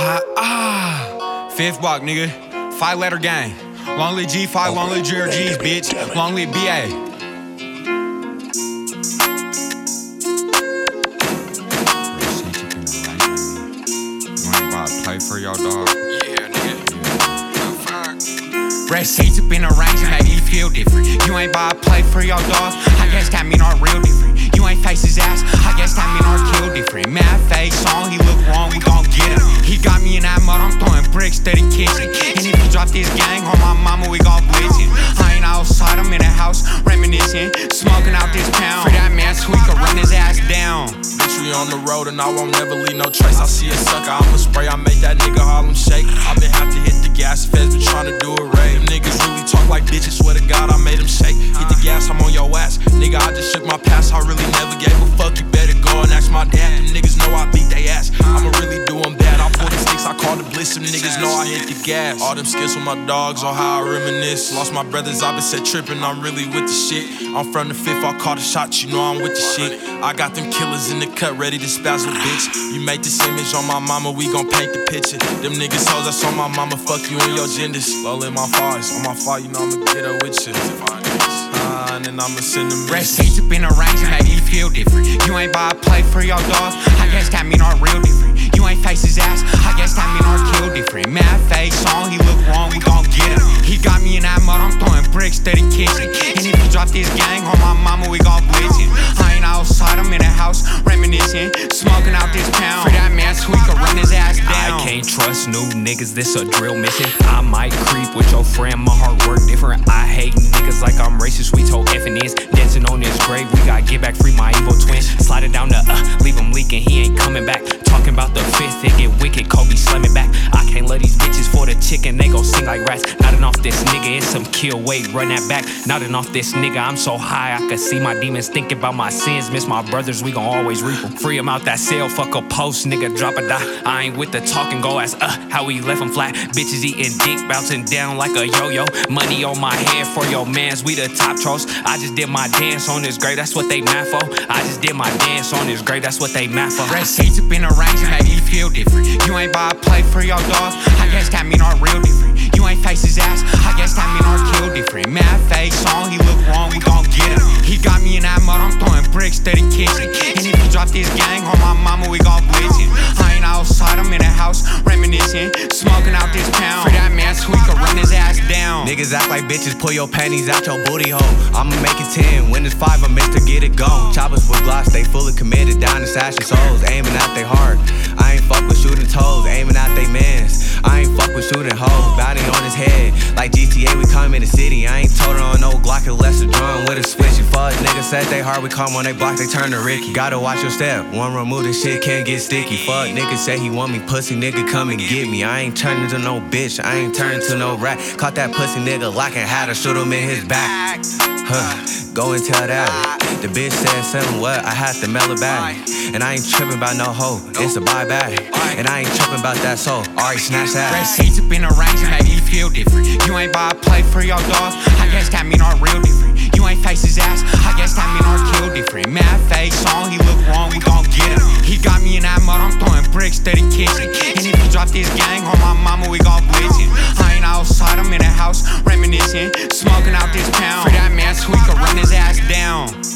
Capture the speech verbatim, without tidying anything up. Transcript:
Ah, ah. Fifth block, nigga. Five letter gang. Long live G five, long live G R Gs, bitch. Long live B A. You ain't about to play for your dog. Yeah, nigga. Red seats up in the range and make me feel different. You ain't about to play for your dog. I guess that mean our real different. You ain't face his ass. I guess that mean our kill different. Mad face on, he look wrong, we gon' get him. He got me in that mud, I'm throwing bricks to the kitchen. And if he drop this gang on my mama, we gon' blitz him. I ain't outside, I'm in the house, reminiscing, smoking out this pound. For that man, so we can run his ass down. Bitch, we on the road and I won't never leave no trace. I see a sucker, I'ma spray, I make that nigga Harlem shake. I been have to hit the gas, feds been tryna do a raid. Them niggas really talk like bitches, swear to God I made them shake. Hit the gas, I'm on your ass. Nigga, I just shook my past, I really never gave a fuck. You better go and ask my dad. Them niggas know I beat they ass. I'ma really do them bad. I pull the sticks, I call the blitz. Them niggas know I hit the gas. All them skits with my dogs on how I reminisce. Lost my brothers, I been set tripping, I'm really with the shit. I'm from the fifth, I call the shots, you know I'm with the shit. I got them killers in the cut, ready to spazzle, bitch. You make this image on my mama, we gon' paint the picture. Them niggas hoes, that's on my mama, fuck you and your genders. Low in my fives, on my fire, you know I'ma get up with you. Uh, and then I'ma send them Red seats up in the range and make me feel different. You ain't about to play for your dog. I guess that mean our real different. You ain't face his ass. I guess that mean our kill different. Mad face on, he look wrong, we gon' get him. He got me in that mud, I'm throwing bricks to the kitchen. And if he drop this gang on my mama, we gon' blitz him. I ain't outside, I'm in the house, reminiscing, smoking out this pound. For that man, so we can run his ass down. I can't trust new niggas, this a drill mission. I might creep with your friend, my heart work different. I hate niggas like I'm racist, we told effing is. Dancing on this grave, we gotta get back, free my evil twin. Slide it down the uh, leave him leaking, he ain't coming back. Talking about the fifth, it get wicked, Kobe slamming back. I can't love these bitches for the chicken, they gon' sing like rats. Nodding off this nigga, it's some kill, wait, run that back. Nodding off this nigga, I'm so high, I can see my demons thinking about my sins. Miss my brothers, we gon' always reap them. Free him out that cell, fuck a post, nigga, drop a die. I ain't with the talking, go ask, uh, how we left him flat. Bitches eating dick, bouncing down like a yo-yo. Money on my head for your mans, we the top trolls. I just did my dance on this grave, that's what they mad for. I just did my dance on this grave, that's what they mad for. Red seats up in the range and make me feel different. You ain't about to play for your dog. I guess that mean our real different. You ain't face his ass. I guess that mean our kill different. Mad face on, he look wrong, we gon' get him. He got me in that mud, I'm throwing bricks to the kitchen. And if he drop this gang on my mama, we gon' blitz him. I ain't outside, I'm in the house, reminiscing, smoking out this pound. For that man, so we can run his ass down. Niggas act like bitches, pull your panties out your booty hole. I'ma make it ten, when it's five, I'm Mister Get It Gone. Choppers with glocks, they fully committed, down to sashing souls. Aiming at they heart, I ain't fuck with shooting toes. Aiming at they mans, I ain't fuck with shooting hoes. Bounty on his head, like G T A, we come in the city. I ain't told her on no Glock unless a drum with a switch. You fuck niggas said they hard, we come on they block, they turn to Ricky. Gotta watch your step, one remove this shit can't get sticky. Fuck niggas say he want me, pussy nigga come and get me. I ain't turning to no bitch, I ain't turning to no rat. Caught that pussy nigga locking, had to shoot him in his back. Huh, go and tell that. The bitch said something what, I had to mail it back. And I ain't tripping about no hoe, it's a buyback. And I ain't tripping about that soul, alright snatch that. Red seats up in the range and make me feel different. You ain't about to play for your dog. I guess that mean our real different. You ain't face his ass. I guess that mean our kill different. Mad face on, he look wrong, we gon' get him. He got me in that mud, I'm throwing bricks to the kitchen. And if he drop this gang on my mama, we gon' blitz him. I ain't outside, I'm in the house, reminiscing, smoking out this pound. For that man, so we can run his ass down.